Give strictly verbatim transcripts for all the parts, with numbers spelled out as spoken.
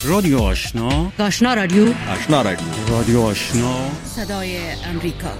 رادیو آشنا، آشنا رادیو، آشنا رادیو، رادیو آشنا، صدای امریکا.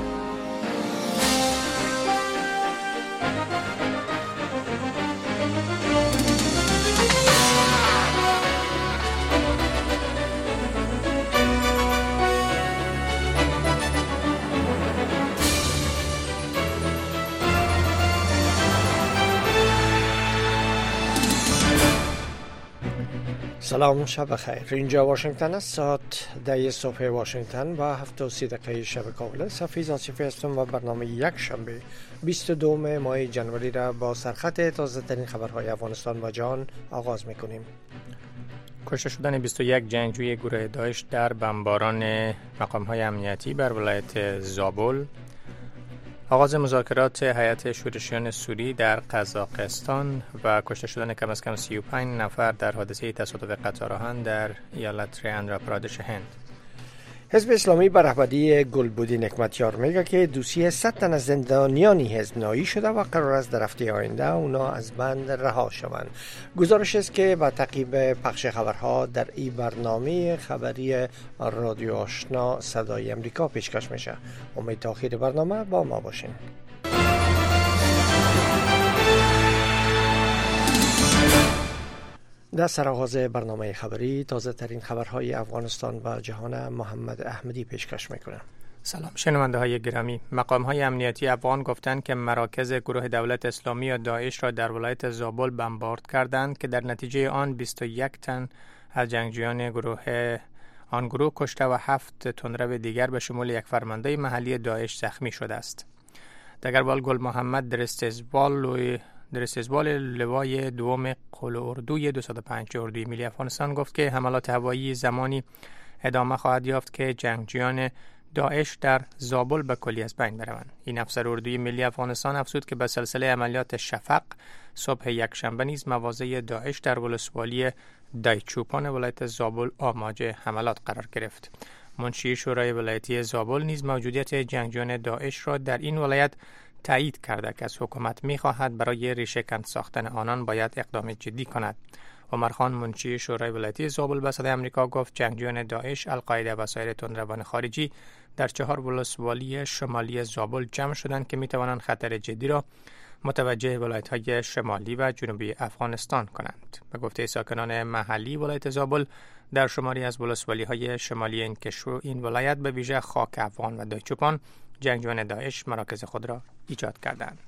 سلام، شب بخیر. اینجا واشنگتن است. ساعت ده صبح واشنگتن و هفت و سی دقیقه شب کابل است. حفیظ آصفی هستم و برنامه یک شنبه بیست و دوم ماه جنوری را با سرخط تازه ترین خبرهای افغانستان و جهان آغاز میکنیم. کشته شدن بیست و یک جنگجوی گروه داعش در بمباران مقام‌های امنیتی بر ولایت زابل، آغاز مذاکرات هیئت شورشیان سوری در قزاقستان و کشته شدن کم از کم سی و پنج نفر در حادثه تصادف قطار آهن در ایالت آندھرا پردیش هند. حزب اسلامی به رهبری گلبدین حکمتیار میگه که دوسیه صد تن از زندانیانی حزب نایی شده و قرار است در هفته آینده اونا از بند رها شوند. گزارش است که با تعقیب پخش خبرها در این برنامه خبری رادیو آشنا صدای امریکا پیشکش میشه. امید تا آخر برنامه با ما باشین. در سرآغاز برنامه خبری تازه ترین خبرهای افغانستان و جهان محمد احمدی پیشکش میکنه. سلام شنونده های گرامی. مقام های امنیتی افغان گفتند که مراکز گروه دولت اسلامی یا داعش را در ولایت زابل بمبارد کردند که در نتیجه آن بیست و یک تن از جنگجویان گروه آن گروه کشته و هفت تندرو دیگر به شمول یک فرمانده محلی داعش زخمی شده است. دگربال گل محمد در استقبال در استقبال لوای دوم قل اردوی دویست و پنج اردوی ملی افغانستان گفت که حملات هوایی زمانی ادامه خواهد یافت که جنگجویان داعش در زابل به کلی از بین بروند. این افسر اردوی ملی افغانستان افزود که به سلسله عملیات شفق صبح یک شنبه نیز مواضع داعش در ولسوالی دایچوپان ولایت زابل آماج حملات قرار گرفت. منشی شورای ولایتی زابل نیز موجودیت جنگجویان داعش را در این ولایت تایید کرده که از حکومت می‌خواهد برای ریشه‌کند ساختن آنان باید اقدام جدی کند. عمر خان منشی شورای ولایتی زابل به صدای آمریکا گفت جنگجویان داعش، القاعده و سایر تندروان خارجی در چهار ولسوالی شمالی زابل جمع شدند که می‌توانند خطر جدی را متوجه ولایت‌های شمالی و جنوبی افغانستان کنند. به گفته ساکنان محلی ولایت زابل، در شماری از ولسوالی‌های شمالی این کشور این ولایت به ویژه خاک افغان و دایچوپان جنگجویان داعش مراکز خود را ایجاد کردند.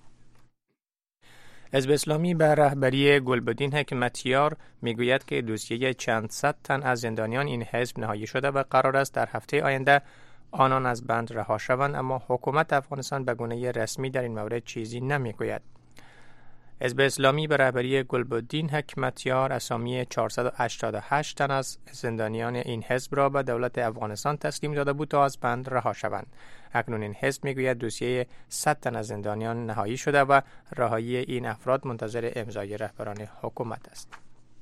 حزب اسلامی به رهبری گلبدین حکمتیار میگوید که دوسیه چند صد تن از زندانیان این حزب نهایی شده و قرار است در هفته آینده آنان از بند رها شوند، اما حکومت افغانستان به گونه رسمی در این مورد چیزی نمیگوید. حزب اسلامی به رهبری گلبدین حکمتیار اسامی چهارصد و هشتاد و هشت تن از زندانیان این حزب را به دولت افغانستان تسلیم داده بود تا از بند رها شوند. اکنون این حزب میگوید دوسیه صد تن از زندانیان نهایی شده و رهایی این افراد منتظر امضای رهبران حکومت است.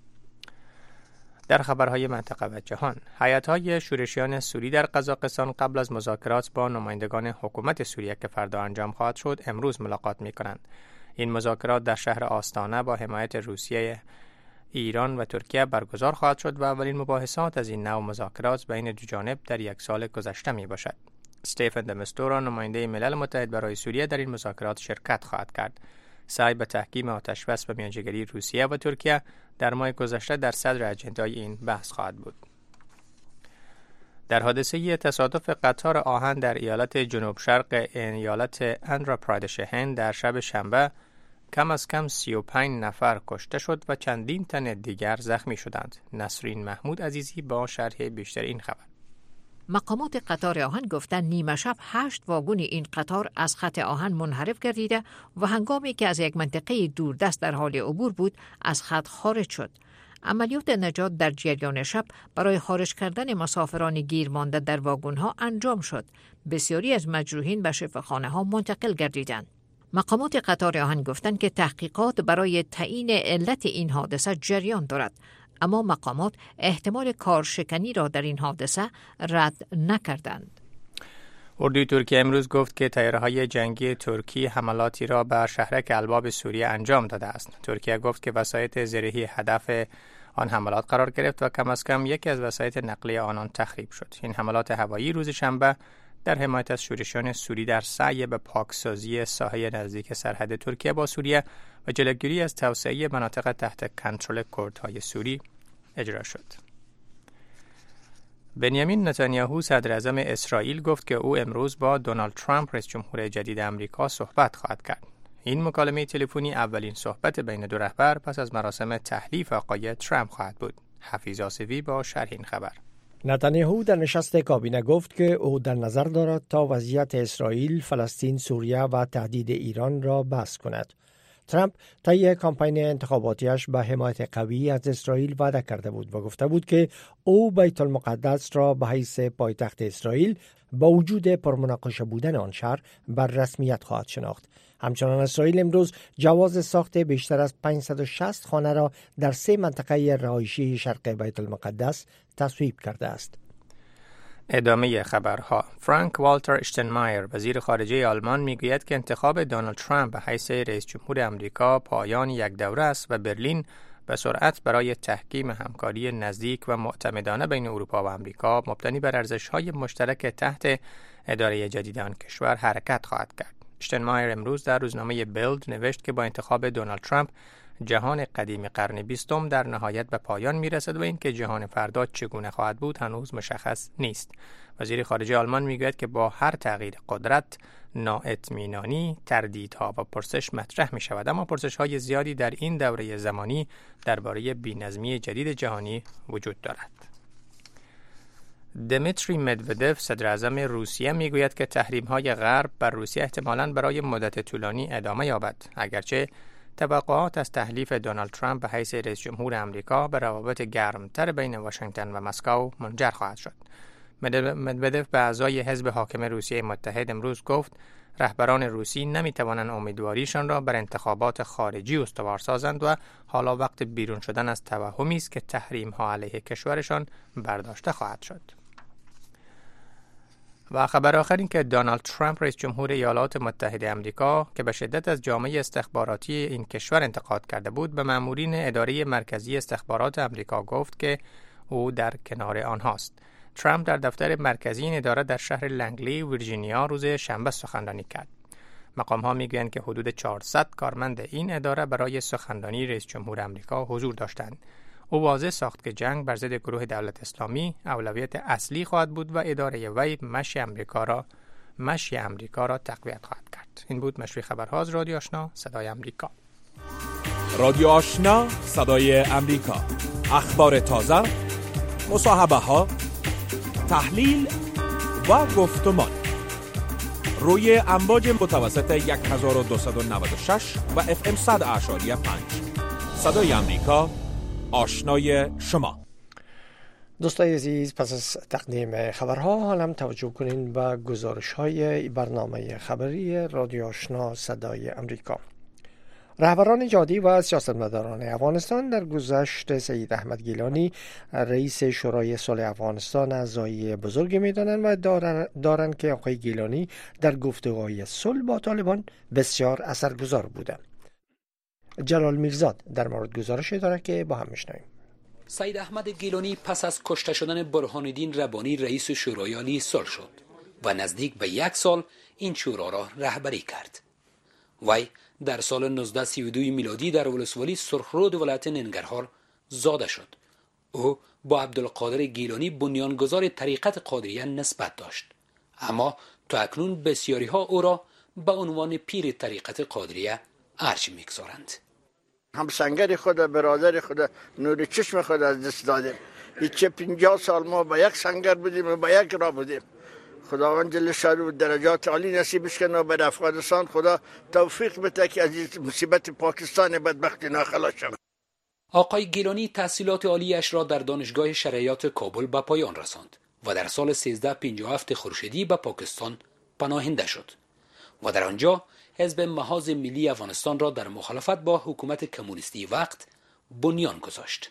در خبرهای منطقه و جهان، هیئت‌های شورشیان سوری در قزاقستان قبل از مذاکرات با نمایندگان حکومت سوریه که فردا انجام خواهد شد امروز ملاقات می‌کنند. این مذاکرات در شهر آستانه با حمایت روسیه، ایران و ترکیه برگزار خواهد شد و اولین مباحثات از این نوع مذاکرات بین دو جانب در یک سال گذشته می باشد. استیفن د مستورا نماینده ملل متحد برای سوریه در این مذاکرات شرکت خواهد کرد. سعی به تحکیم آتش بس و میانجیگری روسیه و ترکیه در ماه گذشته در صدر اجندای این بحث خواهد بود. در حادثه تصادف قطار آهن در ایالت جنوب شرق ایالت آندھرا پردیش هند در شب شنبه کم از کم سی و پنج نفر کشته شد و چندین تن دیگر زخمی شدند. نسرین محمود عزیزی با شرح بیشتر این خبر. مقامات قطار آهن گفتند نیمه شب هشت واگن این قطار از خط آهن منحرف گردیده و هنگامی که از یک منطقه دوردست در حال عبور بود از خط خارج شد. عملیات نجات در جریان شب برای خارج کردن مسافران گیر مانده در واگن‌ها انجام شد. بسیاری از مجروحین به شفاخانه‌ها منتقل گردیدند. مقامات قطار آهن گفتند که تحقیقات برای تعیین علت این حادثه جریان دارد، اما مقامات احتمال کارشکنی را در این حادثه رد نکردند. اردوی ترکیه امروز گفت که طیاره‌های جنگی ترکی حملاتی را بر شهرک الباب سوریه انجام داده است. ترکیه گفت که وسایط زرهی هدف آن حملات قرار گرفت و کم از کم یکی از وسایط نقلیه آنان تخریب شد. این حملات هوایی روز شنبه در حمایت از شورشیان سوری در سعی به پاکسازی ساحه نزدیک سرحد ترکیه با سوریه و جلوگیری از توسعه مناطق تحت کنترل کردهای سوری اجرا شد. بنیامین نتانیاهو صدر اعظم اسرائیل گفت که او امروز با دونالد ترامپ رئیس جمهور جدید آمریکا صحبت خواهد کرد. این مکالمه تلفنی اولین صحبت بین دو رهبر پس از مراسم تحلیف آقای ترامپ خواهد بود. حفیظ آصفی با شرح این خبر. نتانیاهو در نشست کابینه گفت که او در نظر دارد تا وضعیت اسرائیل، فلسطین، سوریه و تهدید ایران را بحث کند. ترامپ طی کامپین انتخاباتیش به حمایت قوی از اسرائیل وعده کرده بود و گفته بود که او بیت المقدس را به حیث پایتخت اسرائیل با وجود پرمناقشه بودن آن شهر بر رسمیت خواهد شناخت. همچنان اسرائیل امروز جواز ساخت بیشتر از پانصد و شصت خانه را در سه منطقه رهایشی شرق بیت المقدس تصویب کرده است. ادامه خبرها. فرانک والتر اشتنمایر وزیر خارجه آلمان میگوید که انتخاب دونالد ترامپ به حیث رئیس جمهور آمریکا پایان یک دوره است و برلین به سرعت برای تحکیم همکاری نزدیک و معتمدانه بین اروپا و آمریکا مبتنی بر ارزش‌های مشترک تحت اداره جدید آن کشور حرکت خواهد کرد. اشتنمایر امروز در روزنامه بیلد نوشت که با انتخاب دونالد ترامپ جهان قدیم قرن بیستم در نهایت به پایان میرسد و اینکه جهان فردا چگونه خواهد بود هنوز مشخص نیست. وزیر خارجه آلمان میگوید که با هر تغییر قدرت نااطمینانی، تردیدها و پرسش مطرح می شود، اما پرسش های زیادی در این دوره زمانی درباره بی‌نظمی جدید جهانی وجود دارد. دمیتری مدودف صدر اعظم روسیه میگوید که تحریم های غرب بر روسیه احتمالاً برای مدت طولانی ادامه یابد، اگرچه توقعات از تحلیف دونالد ترامپ به حیث رئیس جمهور آمریکا به روابط گرمتر بین واشنگتن و مسکو منجر خواهد شد. مدودف به اعضای حزب حاکم روسیه متحد امروز گفت رهبران روسی نمیتوانند امیدواریشان را بر انتخابات خارجی استوار سازند و حالا وقت بیرون شدن از توهمی است که تحریم ها علیه کشورشان برداشته خواهد شد. و خبر آخر این که دونالد ترامپ رئیس جمهور ایالات متحده آمریکا که به شدت از جامعه استخباراتی این کشور انتقاد کرده بود به مامورین اداره مرکزی استخبارات آمریکا گفت که او در کنار آنهاست. ترامپ در دفتر مرکزی این اداره در شهر لنگلی، ویرجینیا روز شنبه سخنرانی کرد. مقام‌ها میگویند که حدود چهارصد کارمند این اداره برای سخنرانی رئیس جمهور آمریکا حضور داشتند. او واضح ساخت که جنگ بر ضد گروه دولت اسلامی اولویت اصلی خواهد بود و اداره وی مشی آمریکا را مشی آمریکا را تقویت خواهد کرد. این بود مشروع خبرها از رادیو آشنا صدای آمریکا. رادیو آشنا صدای آمریکا. اخبار تازه، مصاحبه ها، تحلیل و گفتمان روی امواج متوسط هزار و دویست و نود و شش و اف ام صد اعشاری پنج. صدای آمریکا، آشنای شما. دوستای عزیز، پس از تقدیم خبرها حالا توجه کنین به گزارش های برنامه خبری رادیو آشنا صدای آمریکا. رهبران جهادی و سیاستمداران افغانستان در گذشت سید احمد گیلانی رئیس شورای صلح افغانستان اعضای بزرگی می‌دانند و دارند دارن که آقای گیلانی در گفتگوهای صلح با طالبان بسیار اثرگذار بوده. جلال میرزاد در مورد گزارش دارد که با هم میشنویم. سید احمد گیلانی پس از کشته شدن برهان الدین ربانی رئیس شورای عالی صلح شد و نزدیک به یک سال این شورا را رهبری کرد. وی در سال نوزده سی و دو میلادی در ولسوالی سرخرود ولایت ننگرهار زاده شد. او با عبدالقادر گیلانی بنیانگذار طریقت قادریه نسبت داشت، اما تا اکنون بسیاری ها او را به عنوان پیر طریقت قادریه ارج می‌گذارند. همسنگر خود، برادر خود، نور چشم خود از دست دادیم. هیچ پنجاه سال ما با یک سنگر بودیم و با یک را بودیم. خداوند جل شانه درجات عالی نصیبش کنه. بر افغانستان خدا توفیق بده که از این مصیبت پاکستان بدبخت ناخلاص شود. آقای گیلانی تحصیلات عالیش را در دانشگاه شریعت کابل به پایان رساند و در سال سیزده پنجاه و هفت خورشیدی به پاکستان پناهنده شد و در آنجا حزب محاذ ملی افغانستان را در مخالفت با حکومت کمونیستی وقت بنیان گذاشت.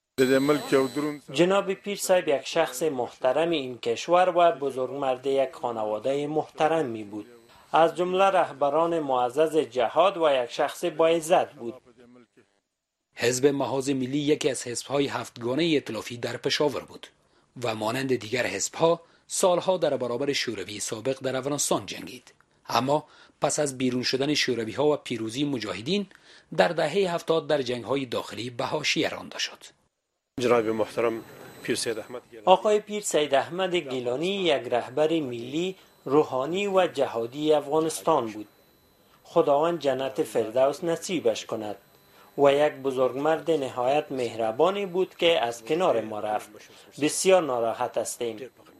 جناب پیر صاحب یک شخص محترم این کشور و بزرگمرد یک خانواده محترم می بود. از جمله رهبران معزز جهاد و یک شخص با عزت بود. حزب محاذ ملی یکی از حزب‌های هفتگانه ائتلافی در پشاور بود و مانند دیگر حزب‌ها سالها در برابر شوروی سابق در افغانستان جنگید. اما پس از بیرون شدن شوروی‌ها و پیروزی مجاهدین در دهه هفتاد در جنگ‌های داخلی به حاشیه رانده شد. جناب محترم پیر سید احمد گیلانی آقای پیر سید احمد گیلانی یک رهبر ملی، روحانی و جهادی افغانستان بود. خداوند جنت فردوس نصیبش کند. و یک بزرگمرد نهایت مهربانی بود که از کنار ما رفت. بسیار ناراحت هستیم.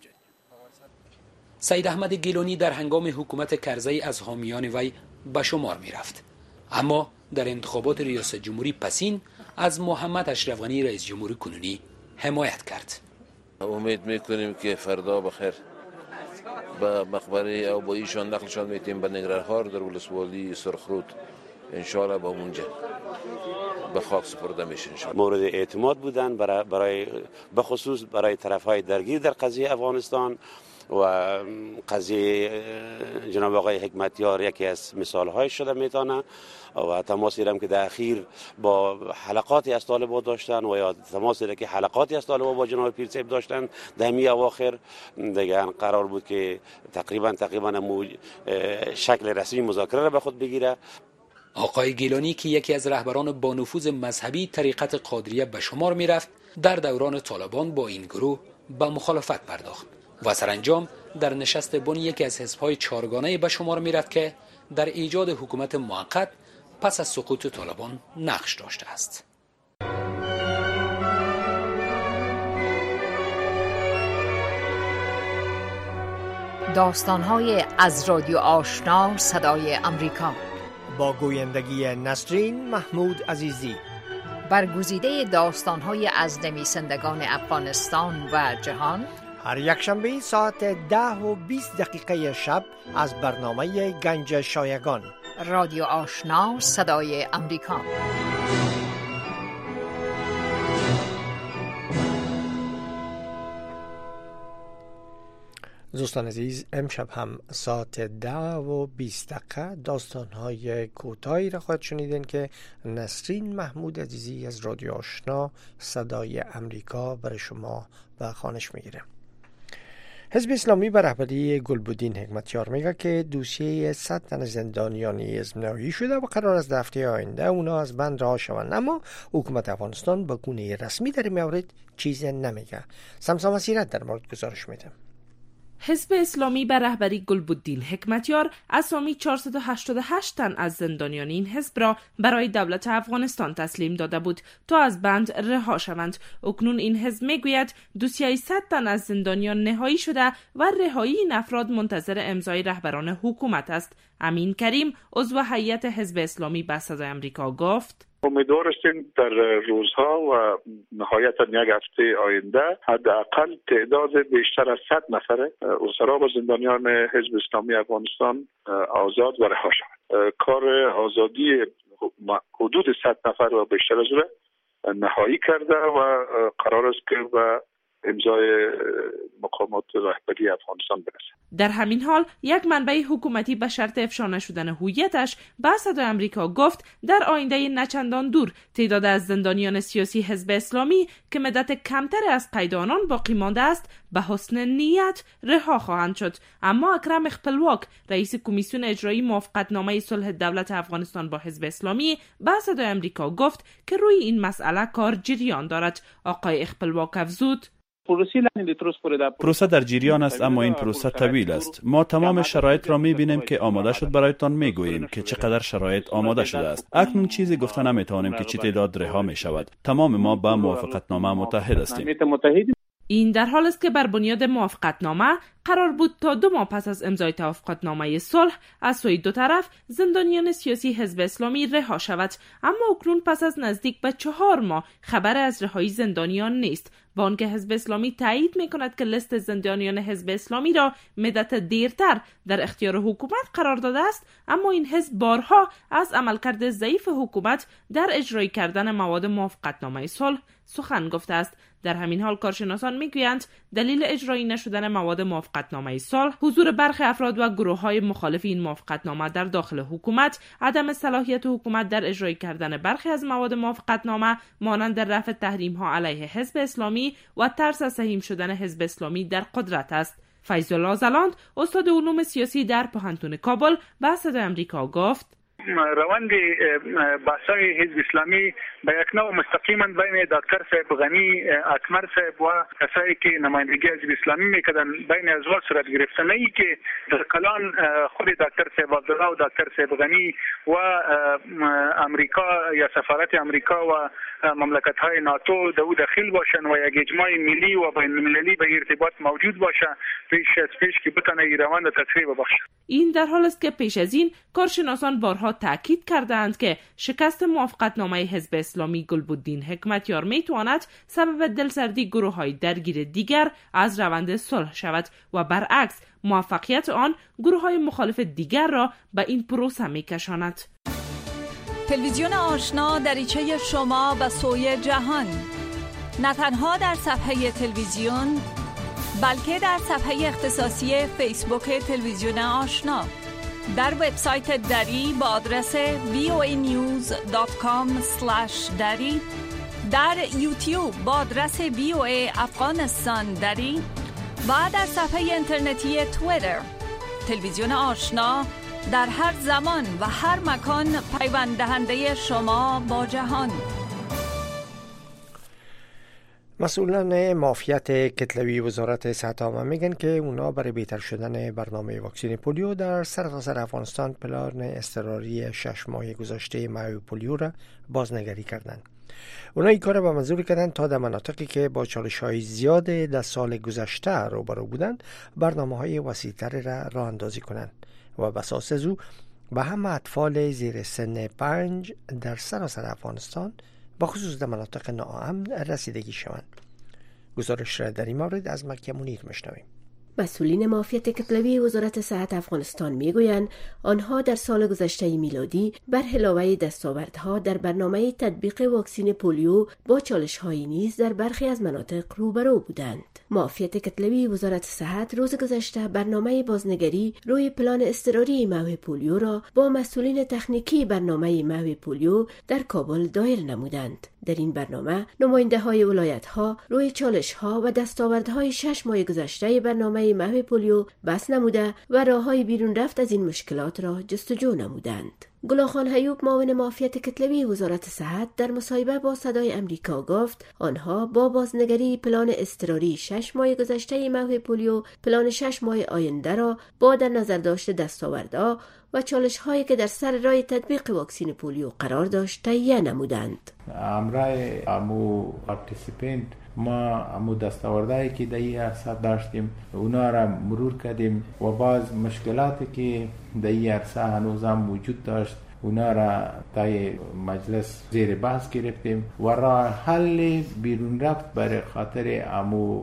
سید احمد گیلانی در هنگام حکومت کرزی از حامیان وی به شمار می رفت. اما در انتخابات ریاست جمهوری پسین از محمد اشرف غنی رئیس جمهور کنونی حمایت کرد. امید میکنیم که فردا بخیر به مقبره او با ایشان نقلشان میتیم به ننگرهار در ولسوالی سرخرود انشاءالله با اونجا به خاک سپرده میشه. مورد اعتماد بودن برای, برای بخصوص برای طرفهای درگیر در قضیه افغانستان و قضیه جناب آقای حکمتیار یکی از مثالهای شده میتونه و تماسی هم که در اخیر با حلقاتی از طالبان داشتن و یا تماسی که حلقاتی از طالبان با جناب پیر صاحب داشتن در می اواخر دیگه قرار بود که تقریبا تقریبا شکل رسمی مذاکره را به خود بگیره. آقای گیلانی که یکی از رهبران با نفوذ مذهبی طریقت قادریه به شمار می رفت، در دوران طالبان با این گروه به مخالفت پرداخت و سرانجام در نشست بن یکی از حزب‌های چهارگانه به شمار می رفت که در ایجاد حکومت موقت پس از سقوط طالبان نقش داشته است. داستان‌های از رادیو آشنا صدای امریکا با گویندگی نسرین محمود عزیزی، برگزیده داستان‌های از نویسندگان افغانستان و جهان، هر یک شنبه ساعت ده و بیست دقیقه شب از برنامه گنج شایگان. رادیو آشنا صدای امریکا. دوستان عزیز، امشب هم ساعت ده و بیست دقیقه داستان‌های کوتاهی را خواهد شنیدین که نسرین محمود عزیزی از رادیو آشنا صدای امریکا برای شما به خوانش میگیره. حزب اسلامی به رهبری گلبدین حکمتیار میگه که دوسیه صد تن زندانیانی ازمنایی شده و قرار است در هفته آینده اونا از بند رها شوند، اما حکومت افغانستان به گونه رسمی در این مورد چیز نمیگه. سمسا مسیرت در مورد گزارش میده. حزب اسلامی به رهبری گلبدین حکمتیار اسامی چهارصد و هشتاد و هشت تن از زندانیان این حزب را برای دولت افغانستان تسلیم داده بود تا از بند رها شوند. اکنون این حزب میگوید دوسیه صد تن از زندانیان نهایی شده و رهایی این افراد منتظر امضای رهبران حکومت است. امین کریم عضو هیئت حزب اسلامی به صدای آمریکا گفت: امیدوار هستیم در روزها و نهایتا یک هفته آینده حداقل تعداد بیشتر از صد نفر اسرا و زندانیان حزب اسلامی افغانستان آزاد و رها شوند. کار آزادی حدود صد نفر و بیشتر از آن نهایی کرده و قرار است که به امضای مقامات رهبری افغانستان برسه. در همین حال یک منبع حکومتی به شرط افشا نشدن هویتش به صدای آمریکا گفت در آینده نچندان دور تعداد از زندانیان سیاسی حزب اسلامی که مدت کمتر از قید آنان باقی مانده است به حسن نیت رها خواهند شد. اما اکرم خپلواک رئیس کمیسیون اجرایی موافقتنامه صلح دولت افغانستان با حزب اسلامی به صدای آمریکا گفت که روی این مسئله کار جریان دارد. آقای خپلواک افزود: پروسه در جریان است، اما این پروسه طویل است. ما تمام شرایط را می‌بینیم که آماده شد، برایتان میگوییم که چقدر شرایط آماده شده است. اکنون چیزی گفته نمیتوانیم که چه تعداد رها می شود. تمام ما با موافقتنامه متحد هستیم. این در حال است که بر بنیاد موافقتنامه قرار بود تا دو ماه پس از امضای توافقنامه صلح از سوی دو طرف زندانیان سیاسی حزب اسلامی رها شود، اما اکنون پس از نزدیک به چهار ماه خبر از رهایی زندانیان نیست. با آنکه حزب اسلامی تایید می‌کند که لیست زندانیان حزب اسلامی را مدت دیرتر در اختیار حکومت قرار داده است، اما این حزب بارها از عملکرد ضعیف حکومت در اجرای کردن مواد موافقتنامه صلح سخن گفته است. در همین حال کارشناسان میگویند دلیل اجرایی نشدن مواد موافقتنامه صلح، حضور برخی افراد و گروه‌های مخالف این موافقتنامه در داخل حکومت، عدم صلاحیت حکومت در اجرای کردن برخی از مواد موافقتنامه مانند رفع تحریم‌ها علیه حزب اسلامی و ترس از سهیم شدن حزب اسلامی در قدرت است. فیض الله زلاند، استاد علوم سیاسی در پوهنتون کابل، به صدای آمریکا گفت: روند بحث‌های حزب اسلامی به یک نوع مستقیما بین دکتر صاحب غنی اکمر صاحب و کسایی که نمایندگی حزب اسلامی میکردن بین ازوا صورت گرفته، نه ای که در کلان خود دکتر صاحب عبدالله و دکتر صاحب غنی و امریکا یا سفارت امریکا و مملکت‌های ناتو دو داخل باشن و یک اجماع ملی و بین المللی به ارتباط موجود باشه پیش از پیش که بتونه این روند تسریع ببخشه. این در حال است که پیش از این کارشناسان بارها تاکید کردند که شکست موافقتنامه حزب اسلامی گلبدین حکمتیار میتواند سبب دلسردی گروه‌های درگیر دیگر از روند صلح شود و برعکس موفقیت آن گروه‌های مخالف دیگر را به این پروسه میکشاند. تلویزیون آشنا دریچه شما به سوی جهان، نه تنها در صفحه تلویزیون بلکه در صفحه اختصاصی فیسبوک تلویزیون آشنا، در وبسایت دری با آدرس وی او ای نیوز دات کام اسلش دری، در یوتیوب با آدرس وی او ای افغانستان دری و در صفحه اینترنتی توییتر. تلویزیون آشنا در هر زمان و هر مکان پیوند دهنده شما با جهان. مسئولان معافیت کتلوی وزارت صحت عامه میگن که اونا برای بهتر شدن برنامه واکسین پولیو در سرتاسر افغانستان پلان اضطراری شش ماه گذشته محو پولیو را بازنگری کردند. اونا این کار به منظور کردن تا در مناطقی که با چالش های زیاد در سال گذشته روبرو بودند برنامه های وسیع‌تر را راه اندازی کنند و بساس از او به همه اطفال زیر سن پنج در سراسر افغانستان با خصوص در مناطق ناامن رسیدگی شوند. گزارش را در این مورد از مکه منیر میشنویم. مسئولین معافیت کتلوی وزارت صحت افغانستان میگویند آنها در سال گذشته میلادی بر علاوه دستاوردها در برنامه تطبیق واکسین پولیو با چالش‌هایی نیز در برخی از مناطق روبرو بودند. معافیت کتلوی وزارت صحت روز گذشته برنامه بازنگری روی پلان اضطراری محو پولیو را با مسئولین تکنیکی برنامه محو پولیو در کابل دایر نمودند. در این برنامه نماینده های ولایت ها روی چالش ها و دستاوردهای شش ماه گذشته برنامه محو پولیو بحث نموده و راههای بیرون رفت از این مشکلات را جستجو نمودند. گلاخان حیوب معاون معافیت کتلوی وزارت صحت در مصاحبه با صدای امریکا گفت آنها با بازنگری پلان اضطراری شش ماه گذشته محو پولیو پلان شش ماه آینده را با در نظر داشت دستاوردها و چالش هایی که در سر راه تطبیق واکسین پولیو قرار داشت تهیه نمودند. امرای امو پارتیسیپنت ما امو دستاوردهایی که در این عرصه داشتیم اونا را مرور کردیم و باز مشکلاتی که در این عرصه هنوز هم وجود داشت اونا را در مجلس زیر بحث گرفتیم و راه حل بیرون رفت برای خاطر امو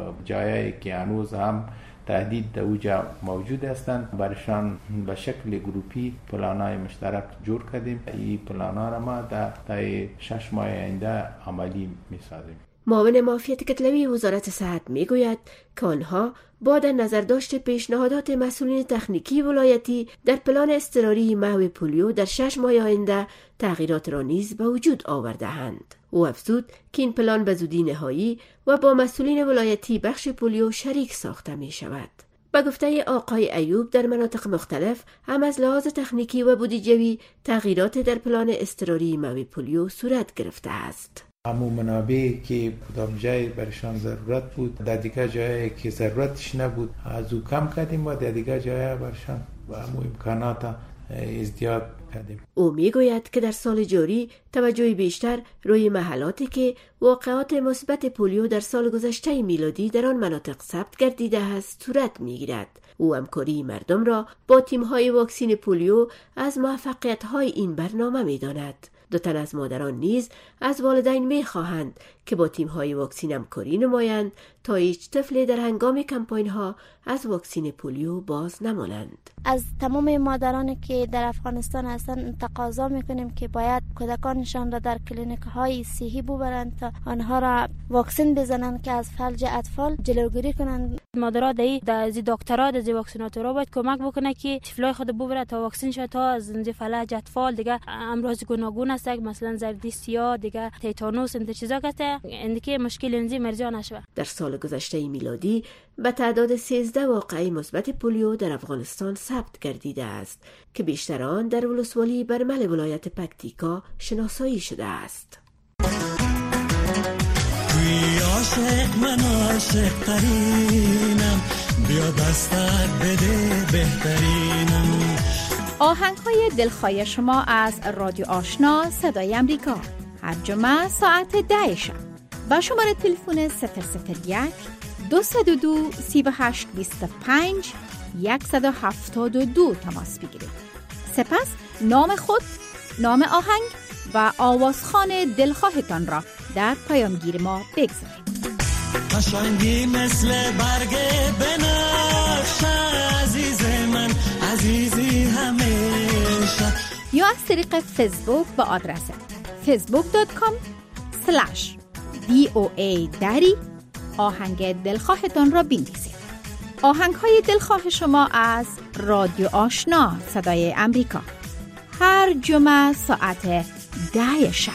جایی که هنوز هم تهدید در اوجا موجود هستند برشان به شکل گروپی پلانای مشترک جور کردیم. این پلانا را ما در تا شش ماه آینده عملی می‌سازیم. معاون معافیت کتلوی وزارت صحت میگوید که آنها با در نظر داشت پیشنهادات مسئولین تکنیکی ولایتی در پلان اضطراری محو پولیو در شش ماه آینده تغییرات را نیز به وجود آورده‌اند. او افزود که این پلان به زودی نهایی و با مسئولین ولایتی بخش پولیو شریک ساخته می شود. به گفته آقای ایوب در مناطق مختلف هم از لحاظ تکنیکی و بودجه‌ای تغییرات در پلان اضطراری محو پولیو صورت گرفته است. همو منابعی که کدام جای برشان ضرورت بود در دیگر جایی که ضرورتش نبود از او کم کردیم و در دیگر جایی برشان و همو امکانات ازدیاد کردیم. او میگوید که در سال جاری توجه بیشتر روی محلاتی که واقعات مثبت پولیو در سال گذشته میلادی در آن مناطق ثبت گردیده است صورت میگیرد. او همکاری مردم را با تیم‌های واکسین پولیو از موفقیت‌های این برنامه می‌داند. دو تن از مادران نیز از والدین می‌خواهند که با تیم‌های واکسین همکاری نمایند تا هیچ طفل در هنگام کمپاین‌ها از واکسین پولیو باز نمانند. از تمام مادرانی که در افغانستان هستند تقاضا میکنیم که باید کودکانشان را در کلینیک‌های صحی ببرند تا آنها را واکسن بزنند که از فلج اطفال جلوگیری کنند. مادرها دی از دکترها از واکسیناتورها باید کمک بکنه که طفلای خود ببره تا واکسن شه تا از فلج اطفال دیگه امراض گوناگون است، مثلا زردی سیاه، دیگه تیتانوس، این چیزا که اندیکه مشکل انزی مرجع نشه. در سال گذشته میلادی به تعداد سیزده واقعه مثبت پولیو در افغانستان ثبت گردیده است که بیشتر آن در ولسوالی برمل ولایت پکتیکا شناسایی شده است. عاشق من عاشق ترینم، بیا دستت بده بهترینم. آهنگ‌های دلخواه شما از رادیو آشنا صدای امریکا هر جمعه ساعت ده شب با شماره تلفن صفر صفر یک دو صفر دو سی و هشت بیست و پنج صد و هفتاد و دو تماس بگیرید. سپس نام خود، نام آهنگ و آوازخوان دلخواهتان را در پیامگیر ما بگذارید. قشنگی مثل برگ بنفشه عزیز من، عزیزی همیشه. یا از طریق فیسبوک با آدرس فیسبوک دات کام سلش دی او ای دری آهنگ دلخواهتان را بنویسید. آهنگ های دلخواه شما از رادیو آشنا صدای امریکا هر جمعه ساعت ده شب.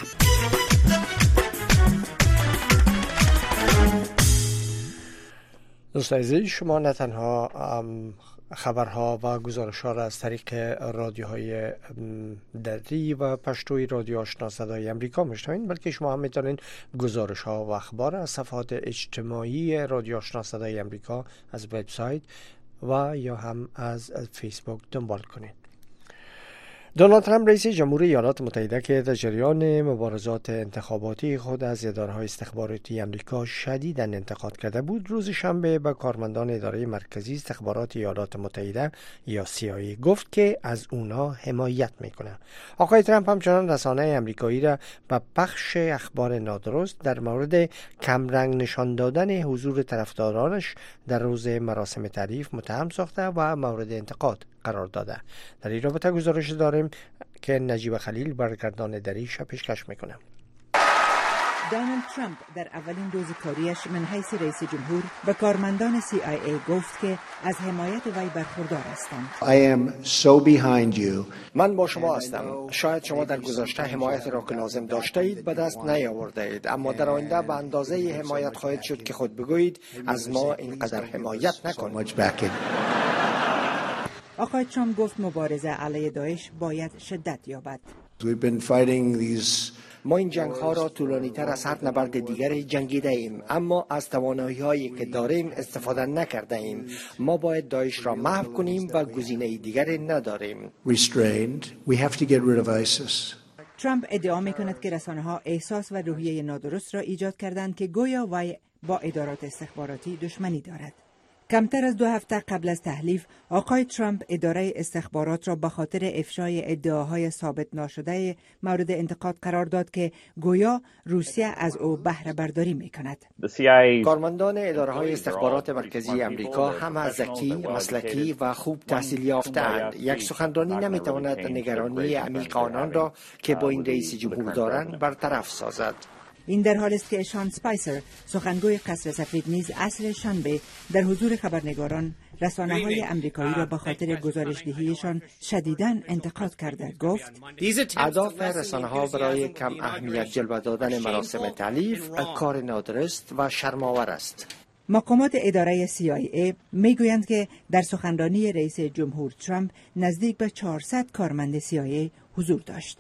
دوستان عزیز، شما نه تنها خبرها و گزارش‌ها را از طریق رادیوهای دری و پشتوی رادیو آشنا صدای امریکا میشنوید، بلکه شما هم میتونید گزارش‌ها و اخبار از صفحات اجتماعی رادیو آشنا صدای امریکا از وبسایت و یا هم از فیسبوک دنبال کنید. دونالد ترامپ رئیس جمهوری ایالات متحده که در جریان مبارزات انتخاباتی خود از اداره‌های استخباراتی آمریکا شدیداً انتقاد کرده بود، روز شنبه به کارمندان اداره مرکزی استخبارات ایالات متحده یا سی آی ای گفت که از اونا حمایت میکنه. آقای ترامپ همچنان رسانه‌های آمریکایی را به پخش اخبار نادرست در مورد کمرنگ نشان دادن حضور طرفدارانش در روز مراسم تعریف متهم ساخته و مورد انتقاد قرار داده. در این رابطه گزارش داریم که نجیب خلیل برگردان دریش پیشکش میکنه. دونالد ترامپ در اولین روز کاریش من حیث رئیس جمهور به کارمندان سی آی ای گفت که از حمایت وی برخوردار هستند. I am so behind you. من با شما هستم. شاید شما در گذشته حمایت را که لازم داشته اید به دست نیاورده اید، اما در آینده به اندازه حمایت خواهید شد که خود بگویید از ما اینقدر حمایت نکنید. آقای ترامپ گفت مبارزه علیه داعش باید شدت یابد. We've been fighting these ما این جنگ ها را طولانی تر از هر نبرد دیگری جنگیده ایم، اما از توانایی هایی که داریم استفاده نکرده ایم. ما باید داعش را محو کنیم و گزینه دیگری نداریم. restrained. We have to get rid of ISIS. ترامپ ادعا میکند که رسانه ها احساس و روحیه نادرست را ایجاد کردند که گویا وی با ادارات استخباراتی دشمنی دارد. کمتر از دو هفته قبل از تحلیف، آقای ترامپ اداره استخبارات را به خاطر افشای ادعاهای ثابت ناشده مورد انتقاد قرار داد که گویا روسیه از او بهره برداری میکند. کارمندان اداره‌های استخبارات مرکزی آمریکا همه ذکی، مسلکی و خوب تحصیل یافته‌اند. یک سخنرانی نمیتواند نگرانی عمیق آنان را که با این رئیس جمهور دارند برطرف سازد. این در حالی است که شان اسپایسر، سخنگوی قصر سفید، نیز عصر شنبه در حضور خبرنگاران رسانه‌های آمریکایی را به خاطر گزارش‌دهیشان شدیداً انتقاد کرده. گفت اهداف رسانه‌ها برای کم اهمیت جلوه دادن مراسم تعلیف کار نادرست و شرم‌آور است. مقامات اداره سی آی ای میگویند که در سخنرانی رئیس جمهور ترامپ نزدیک به چهارصد کارمند سی آی ای حضور داشت.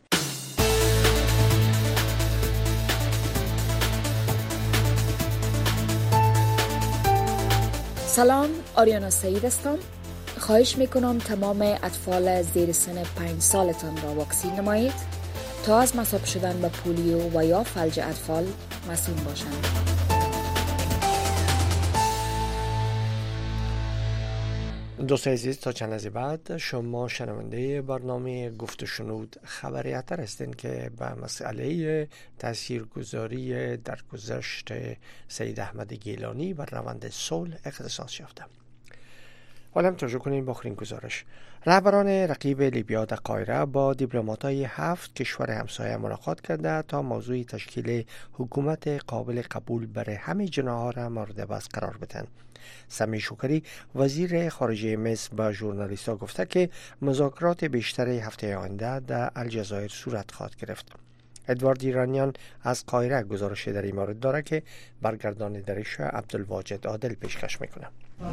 سلام، آریانا سعید هستم. خواهش میکنم تمام اطفال زیر سن پنج سالتان را واکسین نمایید تا از مصاب شدن به پولیو و یا فلج اطفال مسئول باشند. دوست عزیز، تا چند از بعد شما شنونده برنامه گفت و شنود خبریاتر هستین که به مسئله تاثیرگذاری در گذشت سید احمد گیلانی بر روند صلح اختصاص یافته. حالا توجه کنیم با آخرین گزارش. رهبران رقیب لیبیا در قاهره با دیپلمات‌های هفت کشور همسایه ملاقات کرده تا موضوع تشکیل حکومت قابل قبول برای همه جناح‌ها را مورد بحث قرار بدن. سمی شکری وزیر خارجه مصر به ژورنالیست‌ها گفته که مذاکرات بیشتر هفته آینده در الجزایر صورت خواهد گرفت. ادوارد ایرانیان از قاهره گزارش در این مورد داره که برگردان درش عبدالواجد عادل پیشکش میکنه.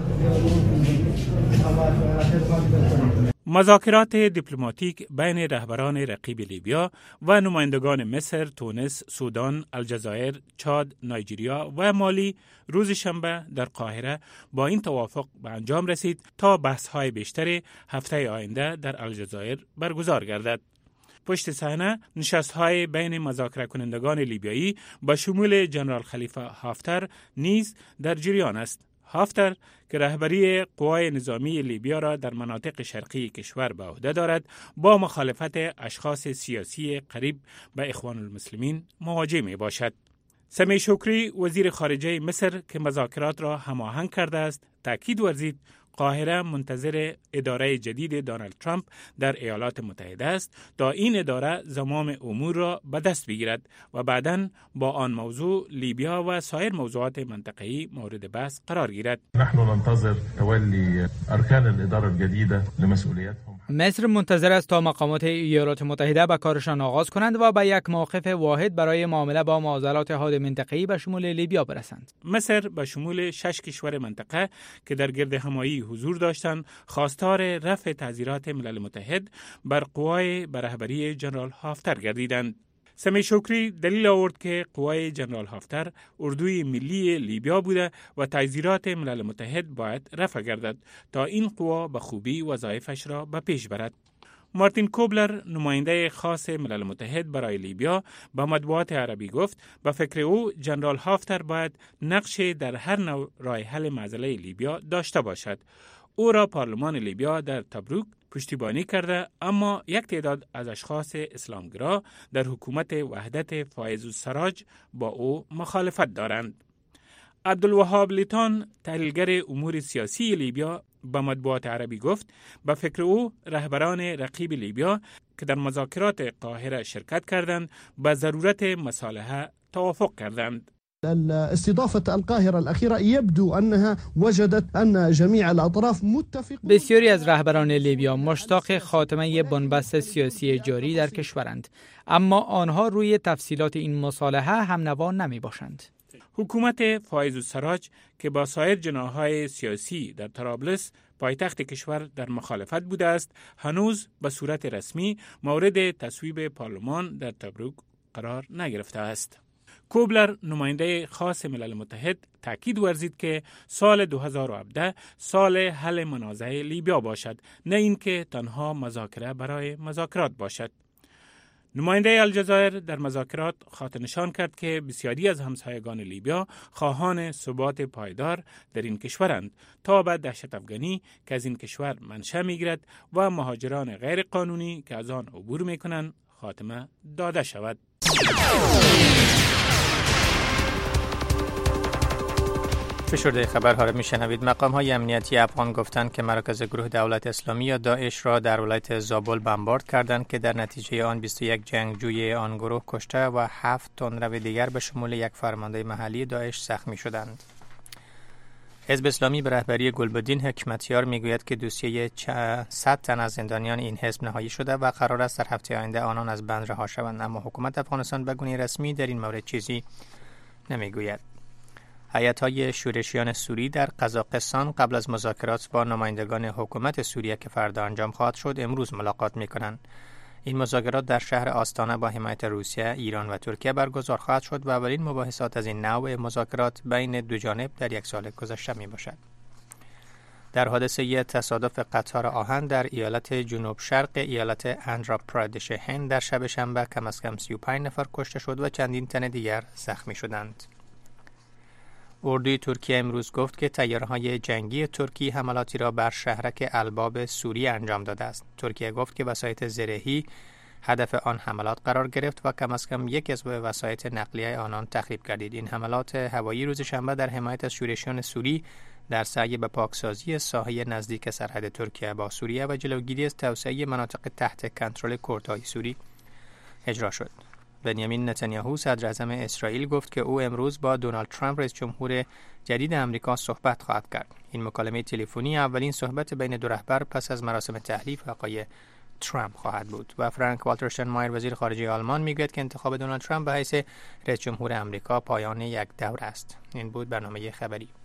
مذاکرات دیپلماتیک بین رهبران رقیب لیبیا و نمایندگان مصر، تونس، سودان، الجزایر، چاد، نایجریا و مالی روز شنبه در قاهره با این توافق به انجام رسید تا بحث‌های بیشتر هفته آینده در الجزایر برگزار گردد. پشت صحنه نشست‌های بین مذاکره کنندگان لیبیایی با شمول جنرال خلیفه حافتر نیز در جریان است. حافتر که رهبری قوای نظامی لیبیا را در مناطق شرقی کشور به عهده دارد، با مخالفت اشخاص سیاسی قریب به اخوان المسلمین مواجه می باشد. سمی شکری وزیر خارجه مصر که مذاکرات را هماهنگ کرده است، تاکید ورزید قاهره منتظر اداره جدید دونالد ترامپ در ایالات متحده است تا این اداره زمام امور را به دست بگیرد و بعداً با آن موضوع لیبیا و سایر موضوعات منطقه‌ای مورد بحث قرار گیرد. نحن ننتظر تولي ارکان الاداره الجديده لمسئولیتهم. مصر منتظر است تا مقامات ایالات متحده به کارشان آغاز کنند و به یک موقف واحد برای معامله با معضلات حاد منطقه‌ای به شمول لیبیا برسند. مصر به شمول شش کشور منطقه که در گرد همایی حضور داشتند، خواستار رفع تعزیرات ملل متحد بر قوای به رهبری جنرال حافتر گردیدند. سمی شکری دلیل آورد که قوای جنرال حافتر اردوی ملی لیبیا بوده و تعزیرات ملل متحد باید رفع گردد تا این قوا به خوبی وظایفش را به پیش برد. مارتین کوبلر نماینده خاص ملل متحد برای لیبیا به مطبوعات عربی گفت به فکر او جنرال حافتر باید نقش در هر نوع راه حل معضله لیبیا داشته باشد. او را پارلمان لیبیا در تبروک پشتیبانی کرده، اما یک تعداد از اشخاص اسلامگرا در حکومت وحدت فایز السراج با او مخالفت دارند. عبدالوهاب لیتان تحلیلگر امور سیاسی لیبیا به مطبوعات عربی گفت به فکر او رهبران رقیب لیبیا که در مذاکرات قاهره شرکت کردند به ضرورت مصالحه توافق کردند. استضافة القاهرة الأخيرة يبدو أنها وجدت أن جميع الأطراف متفق. بسیاری از رهبران لیبیا مشتاق خاتمه بنبست سیاسی جاری در کشورند، اما آنها روی تفصیلات این مصالحه هم نوا نمی باشند. حکومت فایز السراج که با سایر جناح‌های سیاسی در طرابلس پایتخت کشور در مخالفت بوده است، هنوز به صورت رسمی مورد تصویب پارلمان در تبروک قرار نگرفته است. کوبلر نماینده خاص ملل متحد تاکید ورزید که سال دو هزار و هفده سال حل منازعه لیبیا باشد، نه اینکه تنها مذاکره برای مذاکرات باشد. نماینده الجزایر در مذاکرات خاطر نشان کرد که بسیاری از همسایگان لیبیا خواهان ثبات پایدار در این کشورند تا به دهشت افغانی که از این کشور منشأ می‌گیرد و مهاجران غیر قانونی که از آن عبور می‌کنند خاتمه داده شود. فشرده خبرها را میشنوید. مقام های امنیتی افغان گفتند که مراکز گروه دولت اسلامی یا داعش را در ولایت زابل بمبارد کردند که در نتیجه آن بیست و یک جنگجوی آن گروه کشته و هفت تندرو دیگر به شمول یک فرمانده محلی داعش زخمی شدند. حزب اسلامی به رهبری گلبدین حکمتیار میگوید که دوسیه صد تن از زندانیان این حزب نهایی شده و قرار است در هفته آینده آنان از بند رها شوند، اما حکومت افغانستان به گونه رسمی در این مورد چیزی نمیگوید. هیئت‌های شورشیان سوری در قزاقستان قبل از مذاکرات با نمایندگان حکومت سوریه که فردا انجام خواهد شد امروز ملاقات می‌کنند. این مذاکرات در شهر آستانه با حمایت روسیه، ایران و ترکیه برگزار خواهد شد و اولین مباحثات از این نوع مذاکرات بین دو جانب در یک سال گذشته میباشد. در حادثه تصادف قطار آهن در ایالت جنوب شرق ایالت آندھرا پردیش هند در شب شنبه کم از کم سی و پنج نفر کشته شد و چندین تن دیگر زخمی شدند. اردوی ترکیه امروز گفت که طیاره‌های جنگی ترکی حملاتی را بر شهرک الباب سوریه انجام داده است. ترکیه گفت که وسایط زرهی هدف آن حملات قرار گرفت و کم از کم یک از وسایط نقلیه آنان تخریب گردید. این حملات هوایی روز شنبه در حمایت از شورشیان سوری در سعی به پاکسازی ساحه نزدیک سرحد ترکیه با سوریه و جلوگیری از توسعه مناطق تحت کنترل کردهای سوری اجرا شد. بنیامین نتانیاهو صدر اعظم اسرائیل گفت که او امروز با دونالد ترامپ رئیس جمهور جدید آمریکا صحبت خواهد کرد. این مکالمه تلفنی اولین صحبت بین دو رهبر پس از مراسم تحلیف آقای ترامپ خواهد بود. و فرانک والتر شتاینمایر وزیر خارجه آلمان میگوید که انتخاب دونالد ترامپ به حیث رئیس جمهور آمریکا پایان یک دور است. این بود برنامه خبری.